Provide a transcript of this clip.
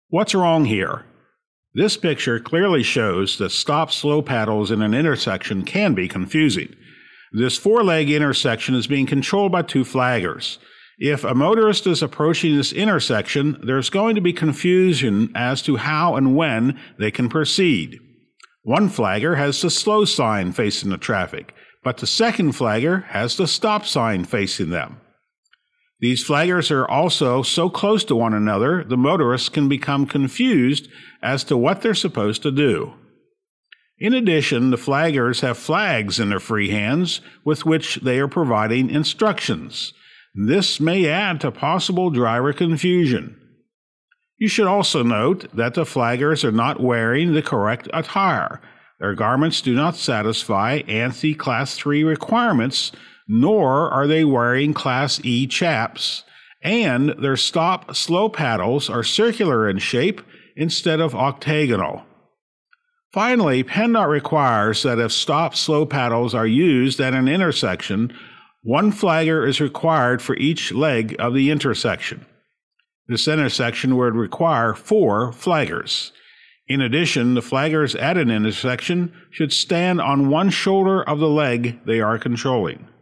What's wrong here? This picture clearly shows that stop-slow paddles in an intersection can be confusing. This four-leg intersection is being controlled by two flaggers. If a motorist is approaching this intersection, there's going to be confusion as to how and when they can proceed. One flagger has the slow sign facing the traffic, but the second flagger has the stop sign facing them. These flaggers are also so close to one another, the motorists can become confused as to what they're supposed to do. In addition, the flaggers have flags in their free hands with which they are providing instructions. This may add to possible driver confusion. You should also note that the flaggers are not wearing the correct attire. Their garments do not satisfy ANSI Class 3 requirements, nor are they wearing Class E chaps, and their stop-slow paddles are circular in shape instead of octagonal. Finally, PennDOT requires that if stop-slow paddles are used at an intersection, one flagger is required for each leg of the intersection. This intersection would require 4 flaggers. In addition, the flaggers at an intersection should stand on one shoulder of the leg they are controlling.